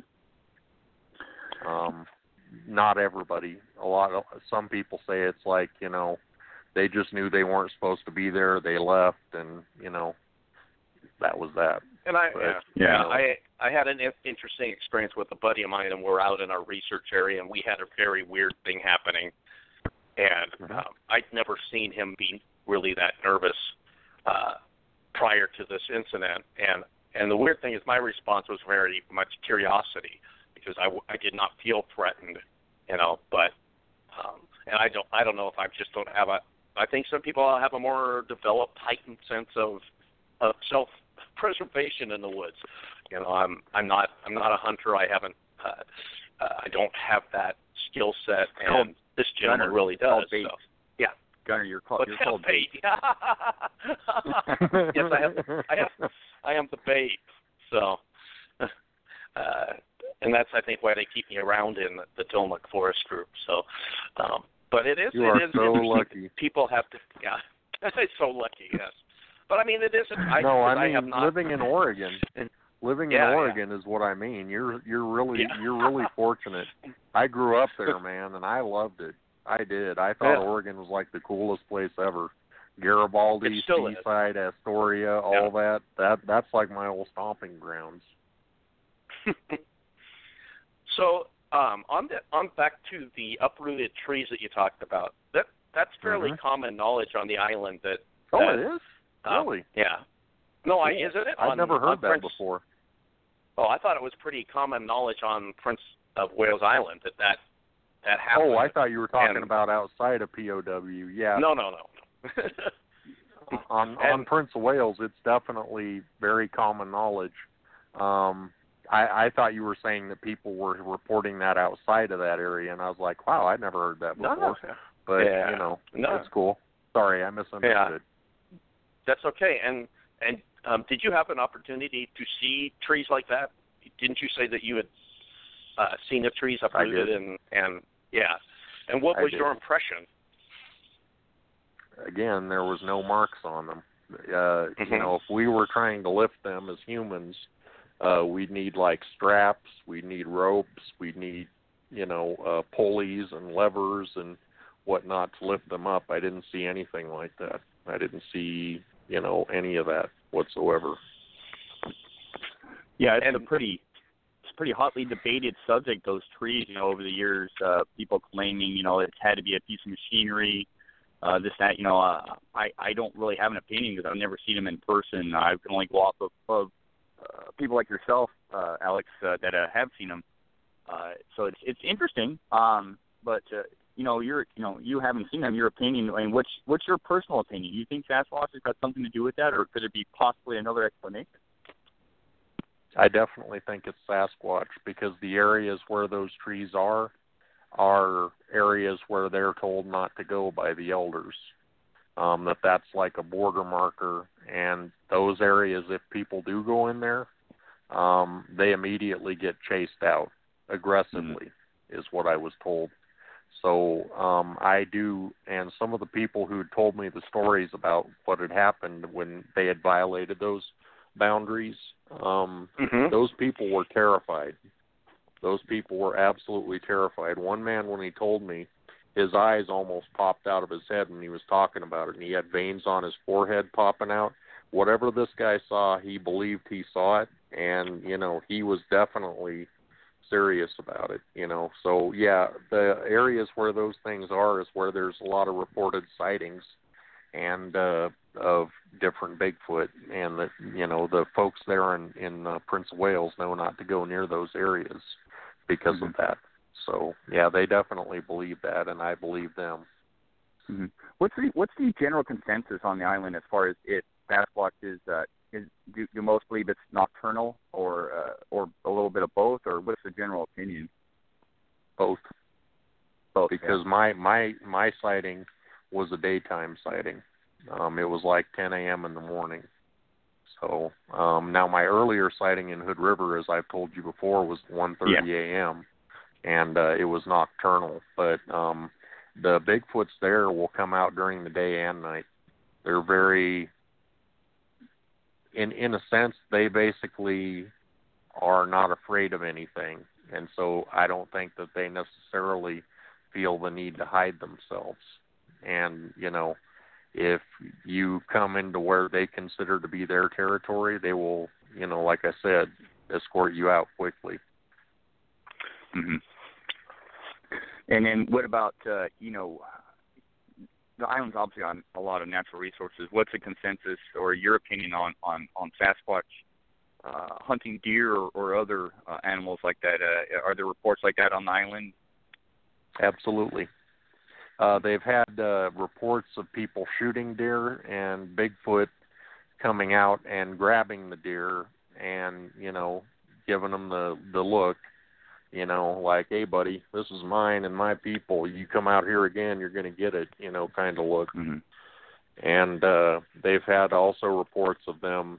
Not everybody. Some people say it's like, they just knew they weren't supposed to be there. They left, and that was that. And I had an interesting experience with a buddy of mine, and we're out in our research area, and we had a very weird thing happening. And I'd never seen him be really that nervous prior to this incident. And the weird thing is my response was very much curiosity because I did not feel threatened, but and I don't know if I just don't have I think some people have a more developed, heightened sense of self-preservation in the woods. I'm not a hunter. I haven't I don't have that skill set, and this gentleman really does. So, yeah. Gunner, you're called bait. Yes, I am the bait. So, and that's, I think, why they keep me around in the Tillamook Forest Group. So, but it is You are it is so interesting. lucky. People have to, yeah, I'm so lucky, yes. But I mean, it isn't. I have not, living in Oregon. Living in Oregon is what I mean. You're really fortunate. I grew up there, man, and I loved it. I did. I thought Oregon was like the coolest place ever. Garibaldi, Seaside, Astoria, all that. That's like my old stomping grounds. So, on back to the uprooted trees that you talked about. That's fairly common knowledge on the island. It is? Really? Yeah. No, isn't it? I've never heard that before. Oh, I thought it was pretty common knowledge on Prince of Wales Island that happened. Oh, I thought you were talking about outside of POW. Yeah. No. on Prince of Wales, it's definitely very common knowledge. I thought you were saying that people were reporting that outside of that area, and I was like, wow, I'd never heard that before. No. But, it's cool. Sorry, I misunderstood. Yeah. That's okay. And did you have an opportunity to see trees like that? Didn't you say that you had seen the trees uprooted? And what was your impression? Again, there was no marks on them. If we were trying to lift them as humans, we'd need like straps, we'd need ropes, we'd need pulleys and levers and whatnot to lift them up. I didn't see anything like that. I didn't see any of that whatsoever. Yeah, it's a pretty hotly debated subject, those trees, over the years, people claiming, it's had to be a piece of machinery, this, that, I don't really have an opinion because I've never seen them in person. I can only go off of people like yourself, Alex, that have seen them. So it's interesting, but you haven't seen them. Your opinion, I mean, what's your personal opinion? Do you think Sasquatch has got something to do with that, or could it be possibly another explanation? I definitely think it's Sasquatch because the areas where those trees are areas where they're told not to go by the elders. That's like a border marker, and those areas, if people do go in there, they immediately get chased out aggressively, is what I was told. So I do, and some of the people who told me the stories about what had happened when they had violated those boundaries, those people were terrified. Those people were absolutely terrified. One man, when he told me, his eyes almost popped out of his head when he was talking about it, and he had veins on his forehead popping out. Whatever this guy saw, he believed he saw it, and, he was definitely serious about it, So, yeah, the areas where those things are is where there's a lot of reported sightings and of different Bigfoot, and that, the folks there in Prince of Wales know not to go near those areas because of that. So, yeah, they definitely believe that, and I believe them. What's the general consensus on the island as far as if Sasquatch is do most believe it's nocturnal or a little bit of both, or what's the general opinion? Both, because my sighting was a daytime sighting. It was like 10 a.m. in the morning. So now my earlier sighting in Hood River, as I've told you before, was 1:30 a.m. and it was nocturnal. But the Bigfoots there will come out during the day and night. They're very, in a sense, they basically are not afraid of anything, and so I don't think that they necessarily feel the need to hide themselves. And if you come into where they consider to be their territory, they will, like I said, escort you out quickly. And then what about, the island's obviously on a lot of natural resources. What's the consensus or your opinion on Sasquatch hunting deer or other animals like that? Are there reports like that on the island? Absolutely. They've had reports of people shooting deer and Bigfoot coming out and grabbing the deer and, giving them the look. like, hey, buddy, this is mine and my people. You come out here again, you're going to get it, kind of look. Mm-hmm. And they've had also reports of them,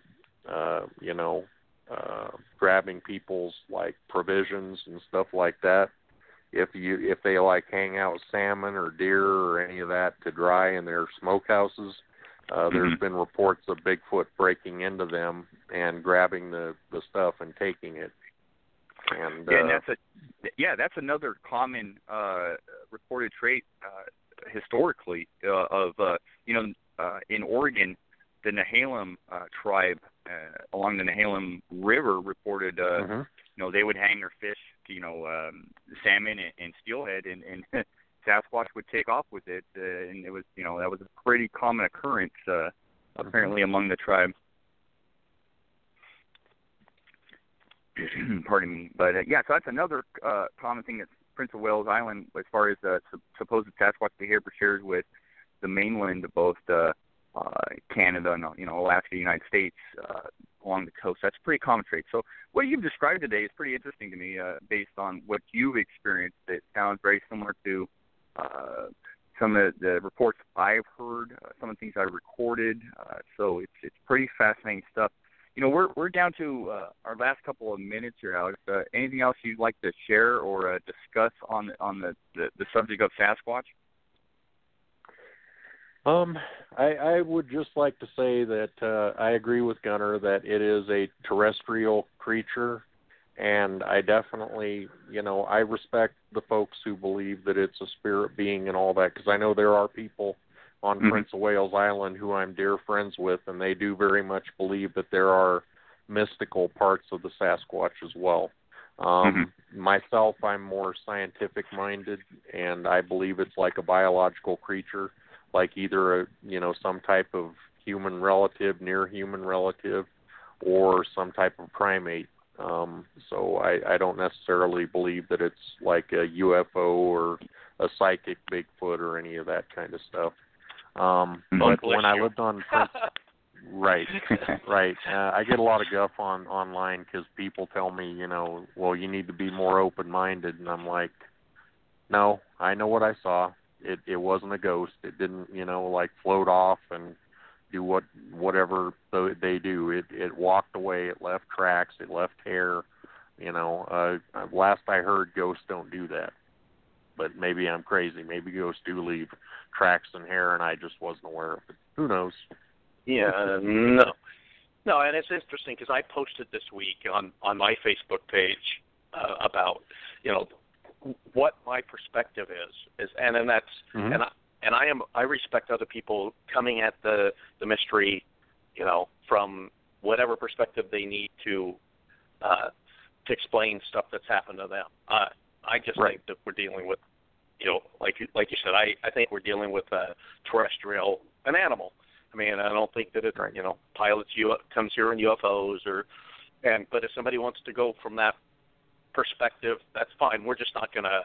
grabbing people's, like, provisions and stuff like that. If they, like, hang out salmon or deer or any of that to dry in their smokehouses, there's been reports of Bigfoot breaking into them and grabbing the stuff and taking it. And that's another common reported trait historically of in Oregon, the Nehalem tribe along the Nehalem River reported they would hang their fish, salmon and steelhead, and Sasquatch would take off with it, and it was that was a pretty common occurrence apparently among the tribe. Pardon me, but so that's another common thing that Prince of Wales Island, as far as supposed Sasquatch behavior, shares with the mainland of both Canada and Alaska, United States, along the coast. That's a pretty common trait. So what you've described today is pretty interesting to me, based on what you've experienced. It sounds very similar to some of the reports I've heard, some of the things I recorded. So it's pretty fascinating stuff. We're down to our last couple of minutes here, Alex. Anything else you'd like to share or discuss on the subject of Sasquatch? I would just like to say that I agree with Gunnar that it is a terrestrial creature, and I definitely, I respect the folks who believe that it's a spirit being and all that, because I know there are people on Prince of Wales Island who I'm dear friends with, and they do very much believe that there are mystical parts of the Sasquatch as well. Myself, I'm more scientific-minded, and I believe it's like a biological creature, like either some type of human relative, near human relative, or some type of primate. So I don't necessarily believe that it's like a UFO or a psychic Bigfoot or any of that kind of stuff. But when I lived on Prince, right. I get a lot of guff online because people tell me, well, you need to be more open-minded, and I'm like, no, I know what I saw. It wasn't a ghost. It didn't, like float off and do whatever they do. It walked away. It left tracks. It left hair. Last I heard, ghosts don't do that. But maybe I'm crazy. Maybe ghosts do leave tracks and hair, and I just wasn't aware of it. Who knows? Yeah, no, and it's interesting because I posted this week on my Facebook page about what my perspective is, and that's and I respect other people coming at the mystery, from whatever perspective they need to explain stuff that's happened to them. I just think that we're dealing with, like you said, I think we're dealing with a terrestrial, an animal. I mean, I don't think that it, pilots comes here in UFOs but if somebody wants to go from that perspective, that's fine. We're just not gonna,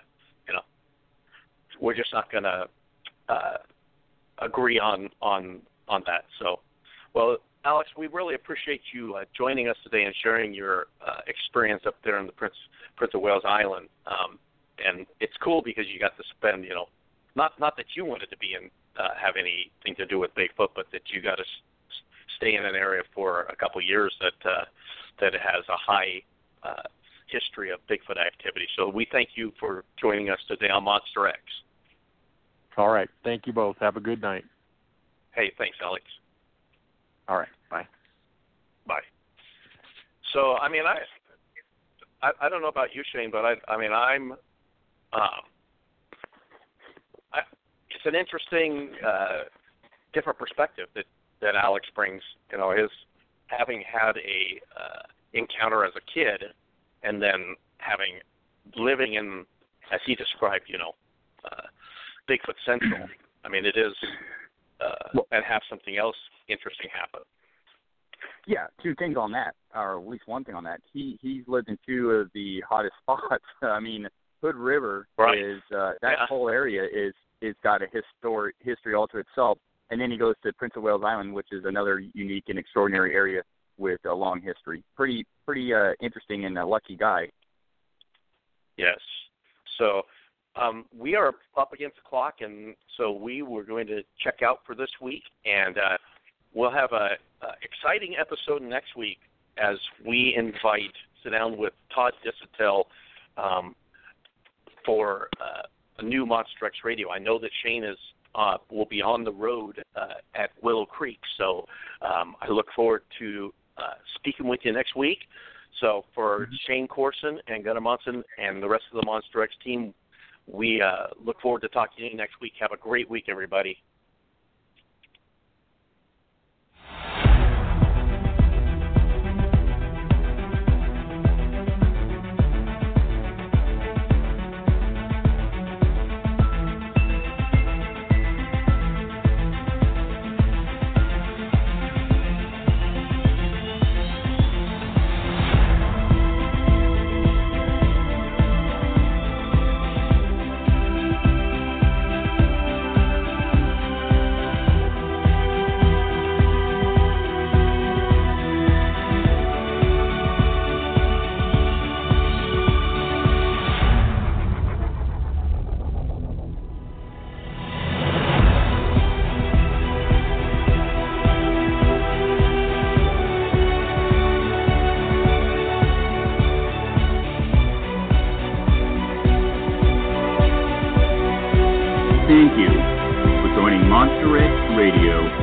agree on that. So, well, Alex, we really appreciate you joining us today and sharing your experience up there in the Prince of Wales Island. And it's cool because you got to spend, not that you wanted to be in, have anything to do with Bigfoot, but that you got to stay in an area for a couple of years that has a high history of Bigfoot activity. So we thank you for joining us today on Monster X. All right. Thank you both. Have a good night. Hey, thanks, Alex. All right. Bye. Bye. So, I mean, I don't know about you, Shane, but I'm it's an interesting, different perspective that Alex brings. His having had a encounter as a kid, and then living in, as he described, Bigfoot Central. I mean, it is, and have something else interesting happen. Yeah, two things on that, or at least one thing on that. He's lived in two of the hottest spots. I mean, Hood River is that whole area is got a history all to itself. And then he goes to Prince of Wales Island, which is another unique and extraordinary area with a long history. Pretty interesting and a lucky guy. Yes. So we are up against the clock, and so we were going to check out for this week, and we'll have a exciting episode next week as we sit down with Todd Disotell for a new Monster X Radio. I know that Shane will be on the road at Willow Creek, so I look forward to speaking with you next week. So for Shane Corson and Gunnar Monson and the rest of the Monster X team, we look forward to talking to you next week. Have a great week, everybody. Thank you for joining Monster X Radio